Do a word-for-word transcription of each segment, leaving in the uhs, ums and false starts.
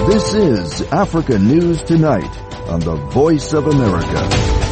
This is Africa News Tonight on the Voice of America.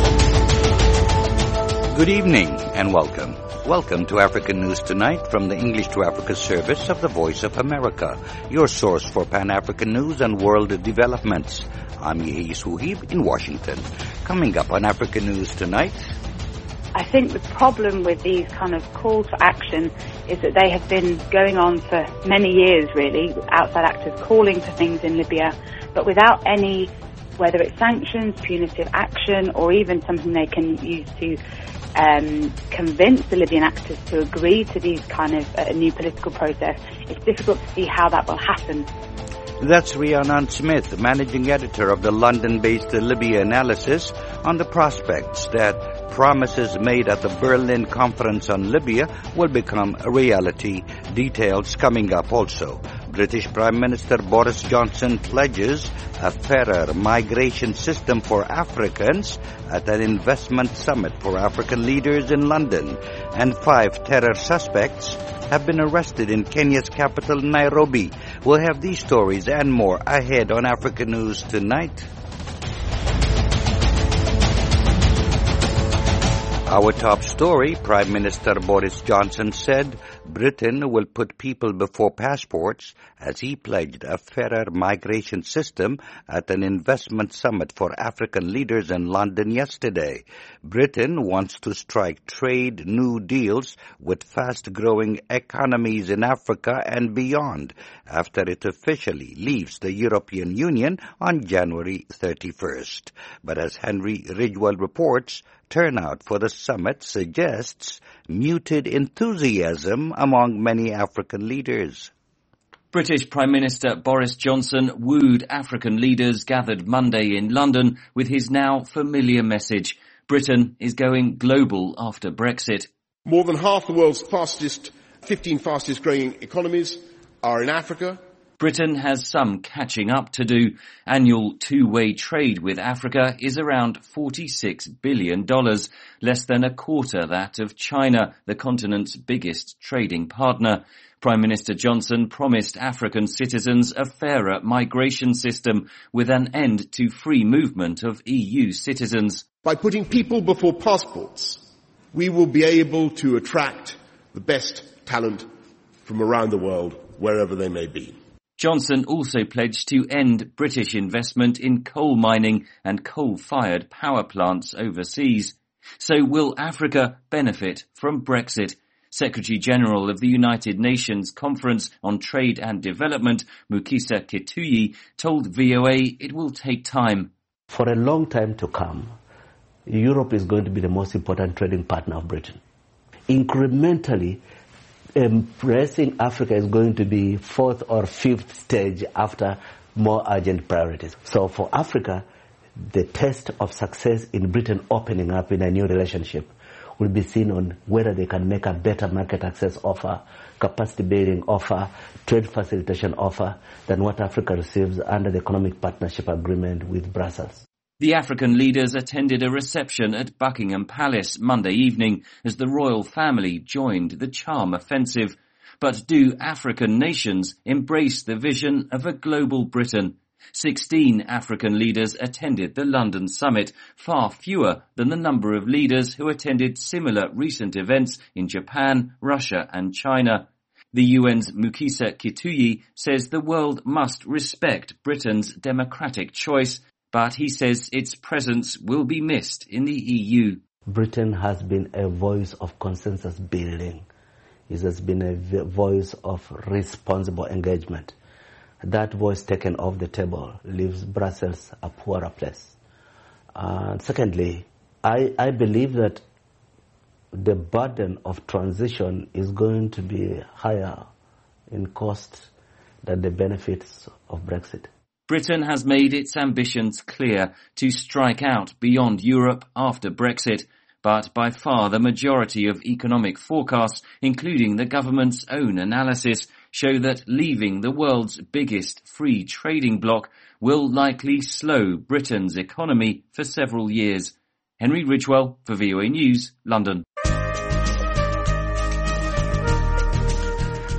Good evening and welcome. Welcome to African News Tonight from the English to Africa service of the Voice of America, your source for Pan-African news and world developments. I'm Yehi Suhib in Washington. Coming up on African News Tonight. I think the problem with these kind of calls for action is that they have been going on for many years, really, outside actors calling for things in Libya, but without any, whether it's sanctions, punitive action, or even something they can use to um, convince the Libyan actors to agree to these kind of uh, new political process. It's difficult to see how that will happen. That's Rhiannon Smith, managing editor of the London-based Libya Analysis, on the prospects that promises made at the Berlin Conference on Libya will become a reality. Details coming up also. British Prime Minister Boris Johnson pledges a fairer migration system for Africans at an investment summit for African leaders in London. And five terror suspects have been arrested in Kenya's capital, Nairobi. We'll have these stories and more ahead on Africa News Tonight. Our top story, Prime Minister Boris Johnson said Britain will put people before passports as he pledged a fairer migration system at an investment summit for African leaders in London yesterday. Britain wants to strike trade new deals with fast-growing economies in Africa and beyond after it officially leaves the European Union on January thirty-first. But as Henry Ridgewell reports, turnout for the summit suggests muted enthusiasm among many African leaders. British Prime Minister Boris Johnson wooed African leaders gathered Monday in London with his now familiar message: Britain is going global after Brexit. More than half the world's fastest, fifteen fastest growing economies are in Africa. Britain has some catching up to do. Annual two-way trade with Africa is around forty-six billion dollars, less than a quarter that of China, the continent's biggest trading partner. Prime Minister Johnson promised African citizens a fairer migration system with an end to free movement of E U citizens. By putting people before passports, we will be able to attract the best talent from around the world, wherever they may be. Johnson also pledged to end British investment in coal mining and coal-fired power plants overseas. So will Africa benefit from Brexit? Secretary-General of the United Nations Conference on Trade and Development, Mukisa Kituyi, told V O A it will take time. For a long time to come, Europe is going to be the most important trading partner of Britain. Incrementally, embracing Africa is going to be fourth or fifth stage after more urgent priorities. So for Africa, the test of success in Britain opening up in a new relationship will be seen on whether they can make a better market access offer, capacity building offer, trade facilitation offer than what Africa receives under the Economic Partnership Agreement with Brussels. The African leaders attended a reception at Buckingham Palace Monday evening as the royal family joined the charm offensive. But do African nations embrace the vision of a global Britain? Sixteen African leaders attended the London summit, far fewer than the number of leaders who attended similar recent events in Japan, Russia and China. The U N's Mukisa Kituyi says the world must respect Britain's democratic choice, but he says its presence will be missed in the E U. Britain has been a voice of consensus building. It has been a voice of responsible engagement. That voice taken off the table leaves Brussels a poorer place. And secondly, I, I believe that the burden of transition is going to be higher in cost than the benefits of Brexit. Britain has made its ambitions clear to strike out beyond Europe after Brexit, but by far the majority of economic forecasts, including the government's own analysis, show that leaving the world's biggest free trading bloc will likely slow Britain's economy for several years. Henry Ridgewell for V O A News, London.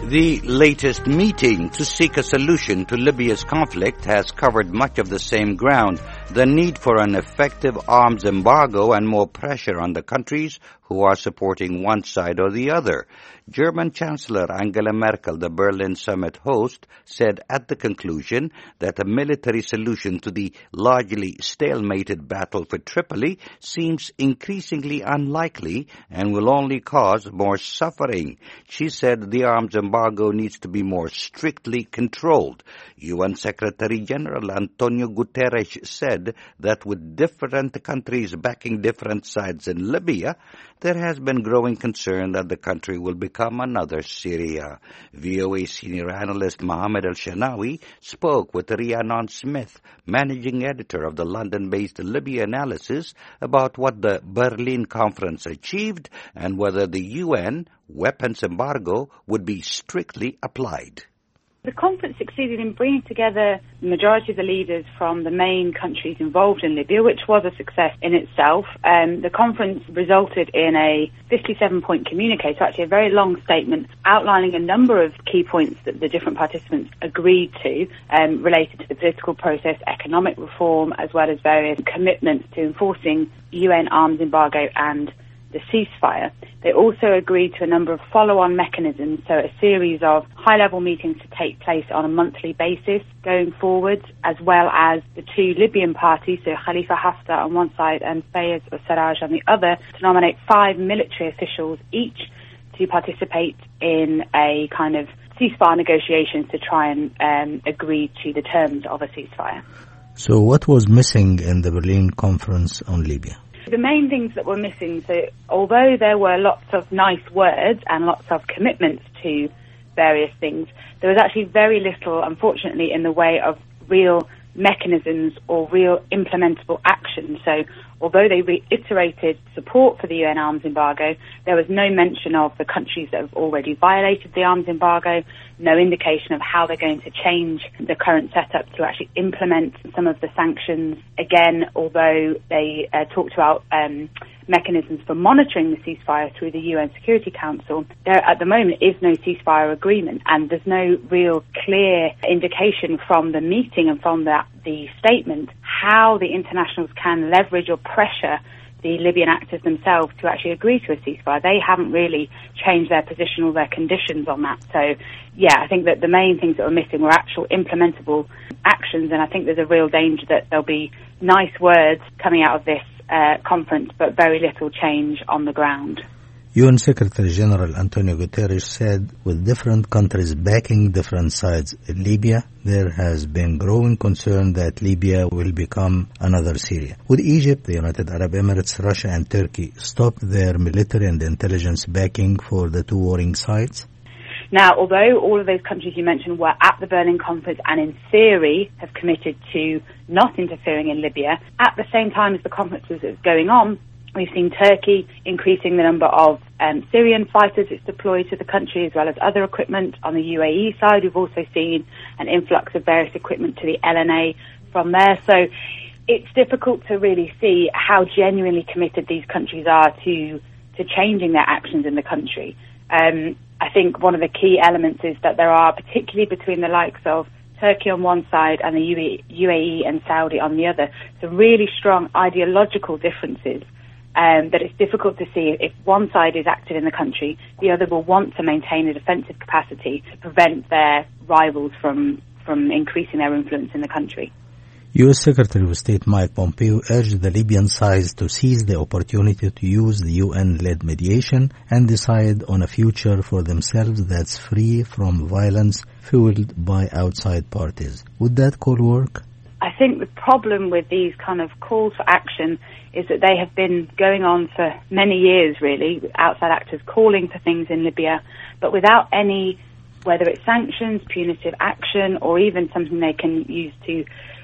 The latest meeting to seek a solution to Libya's conflict has covered much of the same ground, the need for an effective arms embargo and more pressure on the countries who are supporting one side or the other. German Chancellor Angela Merkel, the Berlin summit host, said at the conclusion that a military solution to the largely stalemated battle for Tripoli seems increasingly unlikely and will only cause more suffering. She said the arms embargo needs to be more strictly controlled. U N Secretary General Antonio Guterres said that with different countries backing different sides in Libya, there has been growing concern that the country will become another Syria. V O A senior analyst Mohammed Al-Shanawi spoke with Rhiannon Smith, managing editor of the London-based Libya Analysis, about what the Berlin conference achieved and whether the U N weapons embargo would be strictly applied. The conference succeeded in bringing together the majority of the leaders from the main countries involved in Libya, which was a success in itself. Um, the conference resulted in a fifty-seven point communique, so actually a very long statement outlining a number of key points that the different participants agreed to um, related to the political process, economic reform, as well as various commitments to enforcing U N arms embargo and the ceasefire. They also agreed to a number of follow-on mechanisms, so a series of high-level meetings to take place on a monthly basis going forward, as well as the two Libyan parties, so Khalifa Haftar on one side and Fayez al-Sarraj on the other, to nominate five military officials each to participate in a kind of ceasefire negotiations to try and um, agree to the terms of a ceasefire. So what was missing in the Berlin conference on Libya? The main things that were missing, so although there were lots of nice words and lots of commitments to various things, there was actually very little, unfortunately, in the way of real mechanisms or real implementable action. So although they reiterated support for the U N arms embargo, there was no mention of the countries that have already violated the arms embargo, no indication of how they're going to change the current setup to actually implement some of the sanctions. Again, although they uh, talked about um, mechanisms for monitoring the ceasefire through the U N Security Council, there at the moment is no ceasefire agreement, and there's no real clear indication from the meeting and from the, the statement how the internationals can leverage or pressure the Libyan actors themselves to actually agree to a ceasefire. They haven't really changed their position or their conditions on that. So, yeah, I think that the main things that were missing were actual implementable actions, and I think there's a real danger that there'll be nice words coming out of this uh, conference, but very little change on the ground. U N Secretary General Antonio Guterres said with different countries backing different sides in Libya, there has been growing concern that Libya will become another Syria. Would Egypt, the United Arab Emirates, Russia and Turkey stop their military and intelligence backing for the two warring sides? Now, although all of those countries you mentioned were at the Berlin conference and in theory have committed to not interfering in Libya, at the same time as the conference was going on, we've seen Turkey increasing the number of um, Syrian fighters it's deployed to the country, as well as other equipment. On the U A E side, we've also seen an influx of various equipment to the L N A from there. So it's difficult to really see how genuinely committed these countries are to to changing their actions in the country. Um, I think one of the key elements is that there are, particularly between the likes of Turkey on one side and the U A E and Saudi on the other, some really strong ideological differences. Um, that it's difficult to see if one side is active in the country, the other will want to maintain a defensive capacity to prevent their rivals from, from increasing their influence in the country. U S Secretary of State Mike Pompeo urged the Libyan sides to seize the opportunity to use the U N-led mediation and decide on a future for themselves that's free from violence fueled by outside parties. Would that call work? I think the problem with these kind of calls for action is that they have been going on for many years, really, outside actors calling for things in Libya, but without any, whether it's sanctions, punitive action, or even something they can use to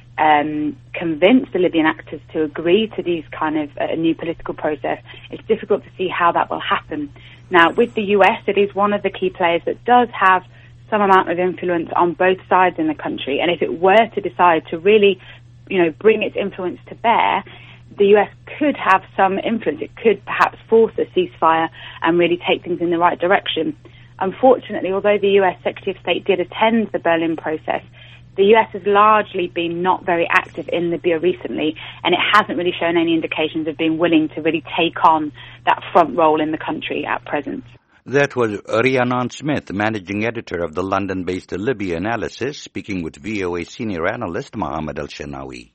um, convince the Libyan actors to agree to these kind of a uh, new political process. It's difficult to see how that will happen. Now, with the U S, it is one of the key players that does have some amount of influence on both sides in the country, and if it were to decide to really, you know, bring its influence to bear, the U S could have some influence. It could perhaps force a ceasefire and really take things in the right direction. Unfortunately, although the U S Secretary of State did attend the Berlin process, the U S has largely been not very active in Libya recently, and it hasn't really shown any indications of being willing to really take on that front role in the country at present. That was Rhiannon Smith, managing editor of the London-based Libya Analysis, speaking with V O A senior analyst Mohammed Al-Shanawi.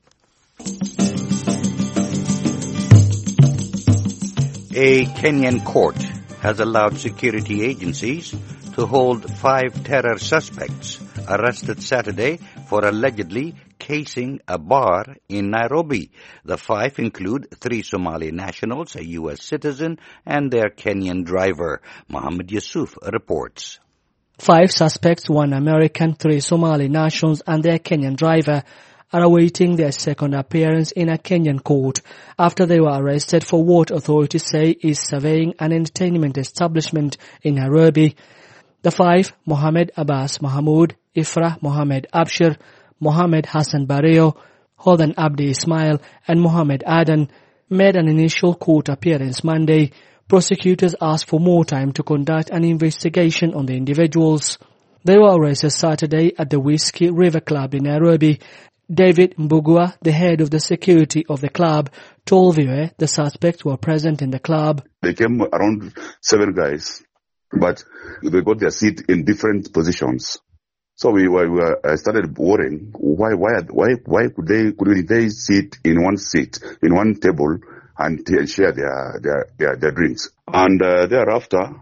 A Kenyan court has allowed security agencies to hold five terror suspects arrested Saturday for allegedly casing a bar in Nairobi. The five include three Somali nationals, a U S citizen, and their Kenyan driver. Mohammed Yusuf reports. Five suspects, one American, three Somali nationals, and their Kenyan driver are awaiting their second appearance in a Kenyan court after they were arrested for what authorities say is surveying an entertainment establishment in Nairobi. The five, Mohammed Abbas Mahmoud, Ifrah Mohammed Abshir, Mohammed Hassan Barrio, Hodan Abdi Ismail, and Mohammed Adan, made an initial court appearance Monday. Prosecutors asked for more time to conduct an investigation on the individuals. They were arrested Saturday at the Whiskey River Club in Nairobi. David Mbugua, the head of the security of the club, told V O A the suspects were present in the club. They came around seven guys, but they got their seat in different positions. So we were, we were I started worrying why why why why could they could they sit in one seat in one table and share their their their, their drinks. And uh, thereafter,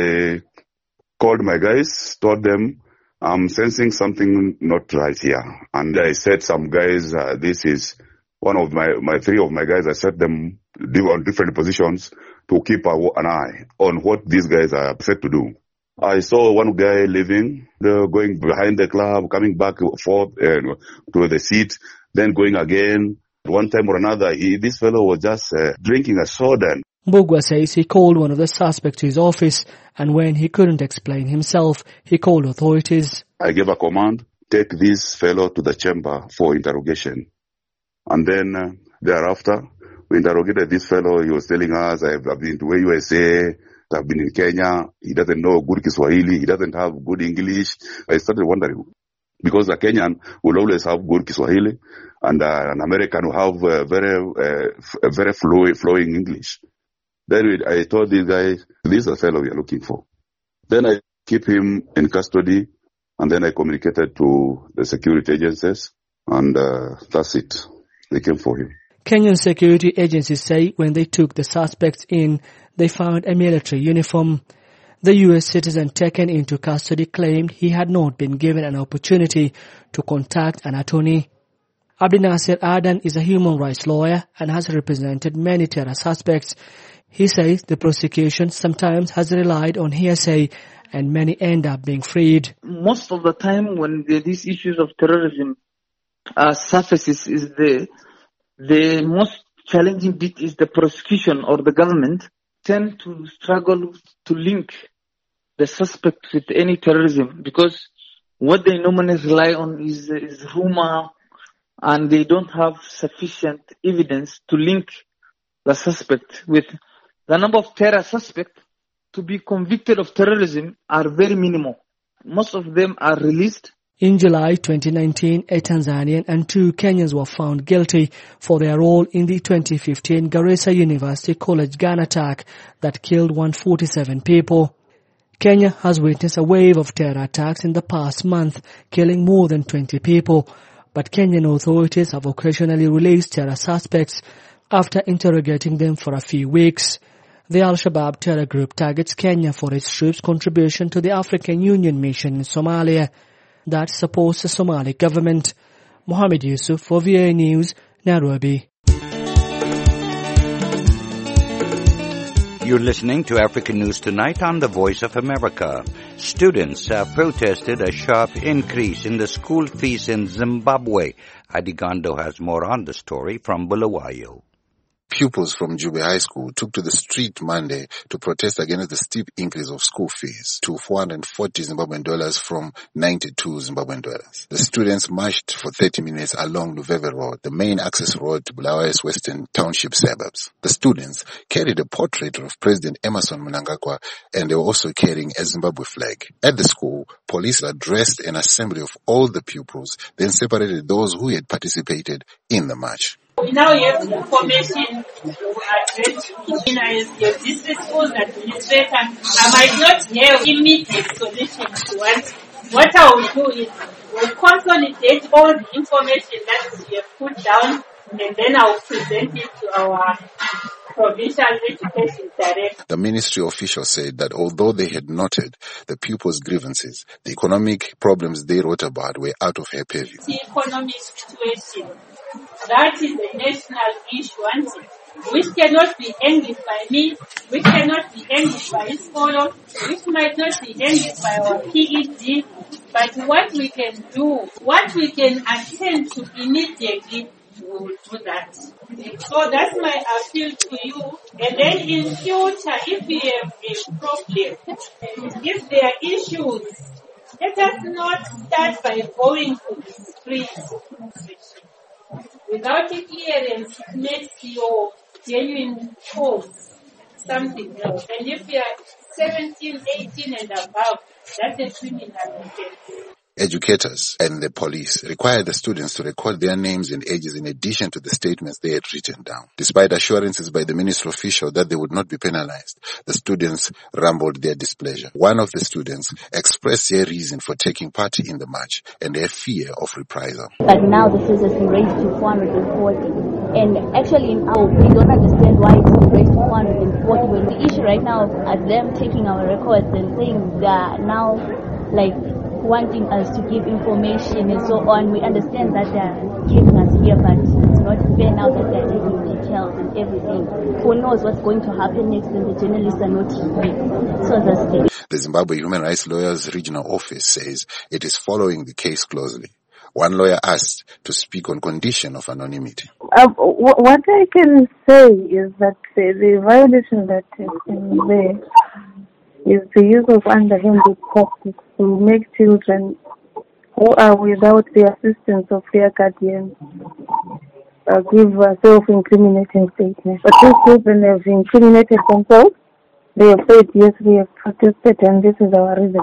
I called my guys, told them I'm sensing something not right here. And I said, some guys, uh, this is one of my, my three of my guys, I set them on different positions to keep a, an eye on what these guys are set to do. I saw one guy leaving, uh, going behind the club, coming back forth uh, to the seat, then going again. One time or another, he, this fellow was just uh, drinking a soda. Mbugua says he called one of the suspects to his office, and when he couldn't explain himself, he called authorities. I gave a command, take this fellow to the chamber for interrogation. And then uh, thereafter, we interrogated this fellow. He was telling us, I've, I've been to U S A, I've been in Kenya. He doesn't know good Kiswahili. He doesn't have good English. I started wondering, because a Kenyan will always have good Kiswahili, and uh, an American will have uh, very, uh, very flow, flowing English. Then I told these guys, this is the fellow we are looking for. Then I keep him in custody, and then I communicated to the security agencies, and uh, that's it. They came for him. Kenyan security agencies say when they took the suspects in, they found a military uniform. The U S citizen taken into custody claimed he had not been given an opportunity to contact an attorney. Abdi Nasir Adan is a human rights lawyer and has represented many terror suspects. He says the prosecution sometimes has relied on hearsay and many end up being freed. Most of the time when the, these issues of terrorism uh, surfaces, is the the most challenging bit is the prosecution or the government tend to struggle to link the suspect with any terrorism, because what they normally rely on is, is rumor, and they don't have sufficient evidence to link the suspect with. The number of terror suspects to be convicted of terrorism are very minimal. Most of them are released. In July twenty nineteen, a Tanzanian and two Kenyans were found guilty for their role in the twenty fifteen Garissa University College gun attack that killed one hundred forty-seven people. Kenya has witnessed a wave of terror attacks in the past month, killing more than twenty people. But Kenyan authorities have occasionally released terror suspects after interrogating them for a few weeks. The Al-Shabaab terror group targets Kenya for its troops' contribution to the African Union mission in Somalia that supports the Somali government. Mohammed Yusuf for V O A News, Nairobi. You're listening to African News Tonight on the Voice of America. Students have protested a sharp increase in the school fees in Zimbabwe. Adi Gando has more on the story from Bulawayo. Pupils from Jube High School took to the street Monday to protest against the steep increase of school fees to four hundred forty Zimbabwean dollars from ninety-two Zimbabwean dollars. The students marched for thirty minutes along Luveve Road, the main access road to Bulawayo's Western Township suburbs. The students carried a portrait of President Emmerson Mnangagwa, and they were also carrying a Zimbabwe flag. At the school, police addressed an assembly of all the pupils, then separated those who had participated in the march. We now have information addressed as your district schools administrator. I might not have immediate solutions to what. What I will do is we'll consolidate all the information that we have put down, and then I will present it to our Provincial Education Director. The ministry official said that although they had noted the pupils' grievances, the economic problems they wrote about were out of her purview. The economic situation, that is a national issue, which cannot be handled by me, which cannot be handled by Iskolo, which might not be handled by our P E D, but what we can do, what we can attend to immediately, we will do that. So that's my appeal to you. And then in future, if we have a problem, if there are issues, let us not start by going to the streets. Without a clearance, it makes your genuine cause something else. And if you are seventeen, eighteen and above, that's a criminal offense. Educators and the police required the students to record their names and ages in addition to the statements they had written down. Despite assurances by the ministry official that they would not be penalized, the students rumbled their displeasure. One of the students expressed their reason for taking part in the march and their fear of reprisal. But now the fees has been raised to four hundred forty. And actually, now we don't understand why it's been raised to four hundred forty when the issue right now is them taking our records and saying that now, like, wanting us to give information and so on. We understand that they're keeping us here, but it's not fair now that they're taking details and everything. Who knows what's going to happen next when the journalists are not here. So that's it. The Zimbabwe Human Rights Lawyers Regional Office says it is following the case closely. One lawyer asked to speak on condition of anonymity. Uh, what I can say is that the, the violation that is in there is the use of underhanded tactics to make children who are without the assistance of their guardians uh, give uh, self-incriminating statements. But these children have incriminated themselves. They have said, yes, we have protested and this is our reason.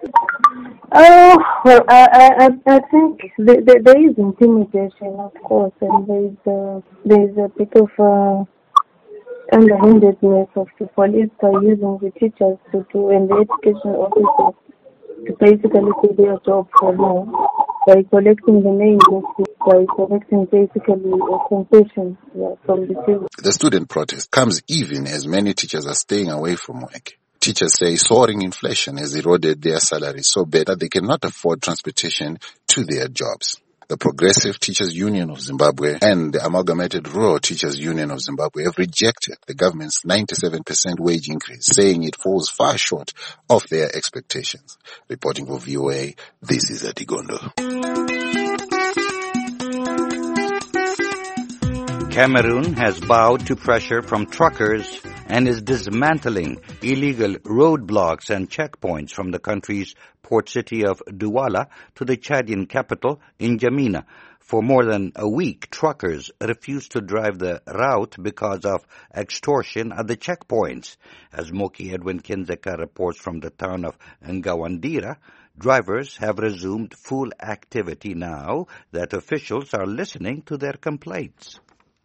Oh, well, I, I, I think the, the, there is intimidation, of course, and there is a, there is a bit of uh, underhandedness of the police are using the teachers to do and the education officers to basically do their job for them by collecting the names of the, by collecting basically a confession yeah, from the children. The student protest comes even as many teachers are staying away from work. Teachers say soaring inflation has eroded their salaries so bad that they cannot afford transportation to their jobs. The Progressive Teachers Union of Zimbabwe and the Amalgamated Rural Teachers Union of Zimbabwe have rejected the government's ninety-seven percent wage increase, saying it falls far short of their expectations. Reporting for V O A, this is Adigondo. Cameroon has bowed to pressure from truckers and is dismantling illegal roadblocks and checkpoints from the country's port city of Douala to the Chadian capital, N'Djamena. For more than a week, truckers refused to drive the route because of extortion at the checkpoints. As Moki Edwin Kinzeka reports from the town of Ngawandira, drivers have resumed full activity now that officials are listening to their complaints.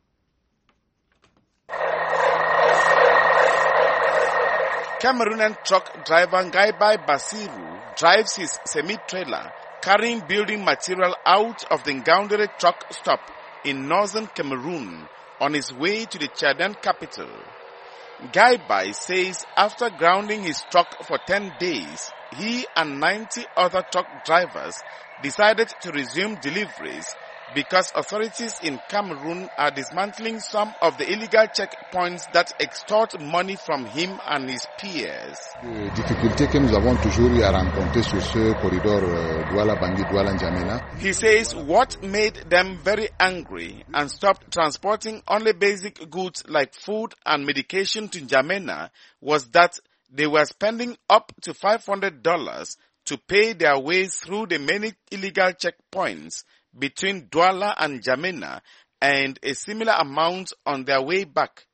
Cameroonian truck driver Ngaibai Basiru drives his semi-trailer carrying building material out of the Ngaoundere truck stop in northern Cameroon on his way to the Chadian capital. Ngaibai says after grounding his truck for ten days, he and ninety other truck drivers decided to resume deliveries because authorities in Cameroon are dismantling some of the illegal checkpoints that extort money from him and his peers. Les difficultés que nous avons toujours eu à rencontrer sur ce corridor Douala-Bangui, Douala-N'Djamena. He says what made them very angry and stopped transporting only basic goods like food and medication to N'Djamena was that they were spending up to five hundred dollars to pay their way through the many illegal checkpoints between Douala and N'Djamena and a similar amount on their way back.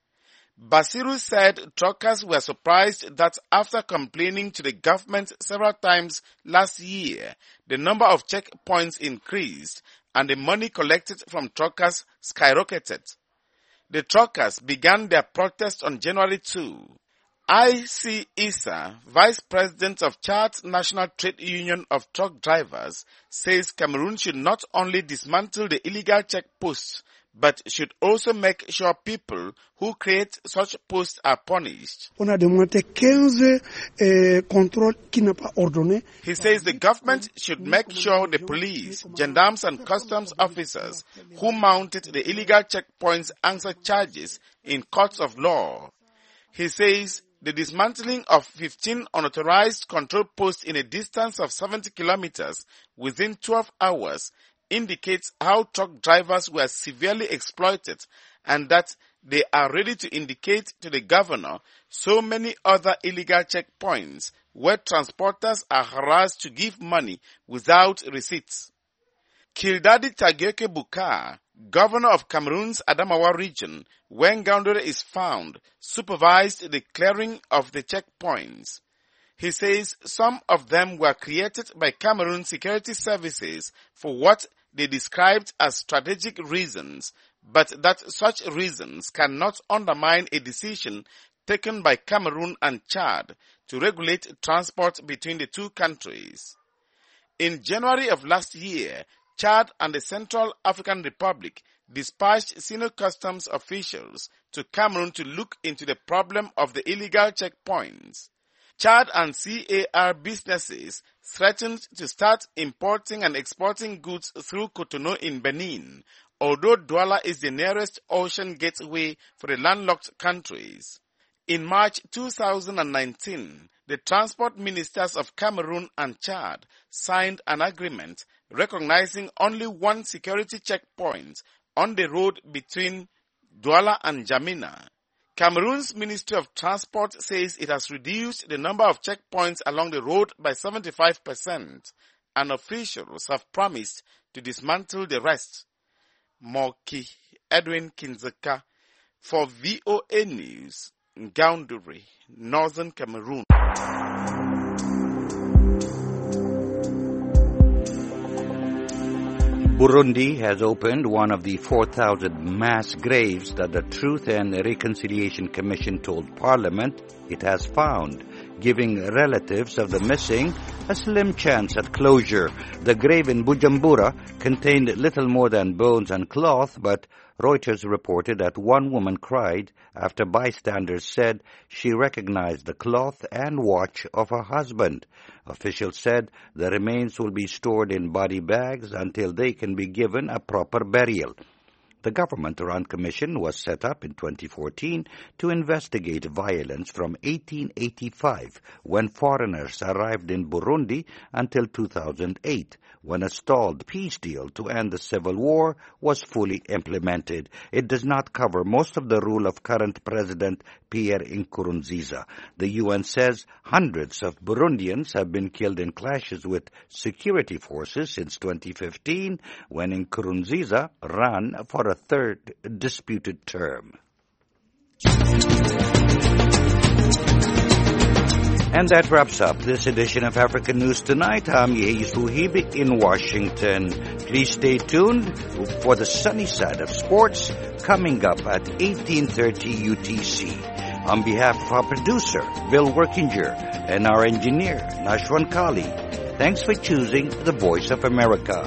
Basiru said truckers were surprised that after complaining to the government several times last year, the number of checkpoints increased and the money collected from truckers skyrocketed. The truckers began their protest on January second. I C Issa, Vice President of Chad's National Trade Union of Truck Drivers, says Cameroon should not only dismantle the illegal checkposts, but should also make sure people who create such posts are punished. On a demandé quinze eh, contrôles qui n'ont pas ordonné. He says the government should make sure the police, gendarmes and customs officers who mounted the illegal checkpoints answer charges in courts of law. He says the dismantling of fifteen unauthorized control posts in a distance of seventy kilometers within twelve hours indicates how truck drivers were severely exploited and that they are ready to indicate to the governor so many other illegal checkpoints where transporters are harassed to give money without receipts. Kildadi Tagioke Bukar, governor of Cameroon's Adamawa region, where Ngaoundéré is found, supervised the clearing of the checkpoints. He says some of them were created by Cameroon security services for what they described as strategic reasons, but that such reasons cannot undermine a decision taken by Cameroon and Chad to regulate transport between the two countries. In January of last year, Chad and the Central African Republic dispatched senior customs officials to Cameroon to look into the problem of the illegal checkpoints. Chad and C A R businesses threatened to start importing and exporting goods through Cotonou in Benin, although Douala is the nearest ocean gateway for the landlocked countries. In March two thousand nineteen, the transport ministers of Cameroon and Chad signed an agreement recognizing only one security checkpoint on the road between Douala and N'Djamena. Cameroon's Ministry of Transport says it has reduced the number of checkpoints along the road by seventy-five percent, and officials have promised to dismantle the rest. Moki Edwin Kinzeka for V O A News, Ngaoundéré, Northern Cameroon. Burundi has opened one of the four thousand mass graves that the Truth and Reconciliation Commission told Parliament it has found, giving relatives of the missing a slim chance at closure. The grave in Bujumbura contained little more than bones and cloth, but Reuters reported that one woman cried after bystanders said she recognized the cloth and watch of her husband. Officials said the remains will be stored in body bags until they can be given a proper burial. The government-run commission was set up in twenty fourteen to investigate violence from eighteen eighty-five, when foreigners arrived in Burundi, until two thousand eight, when a stalled peace deal to end the civil war was fully implemented. It does not cover most of the rule of current President Pierre Nkurunziza. The U N says hundreds of Burundians have been killed in clashes with security forces since twenty fifteen, when Nkurunziza ran for a third disputed term. And that wraps up this edition of African News Tonight. I'm Yehisu Hibik in Washington. Please stay tuned for the sunny side of sports coming up at eighteen thirty U T C. On behalf of our producer, Bill Workinger, and our engineer, Nashwan Kali, thanks for choosing the Voice of America.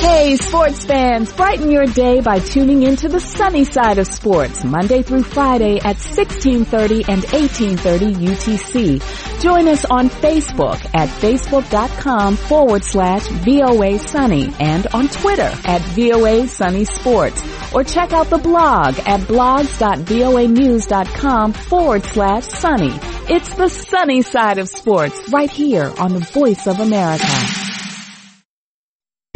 Hey, sports fans, brighten your day by tuning into the sunny side of sports, Monday through Friday at sixteen thirty and eighteen thirty U T C. Join us on Facebook at facebook.com forward slash VOA Sunny and on Twitter at VOA Sunny Sports. Or check out the blog at blogs.voanews.com forward slash sunny. It's the sunny side of sports right here on the Voice of America.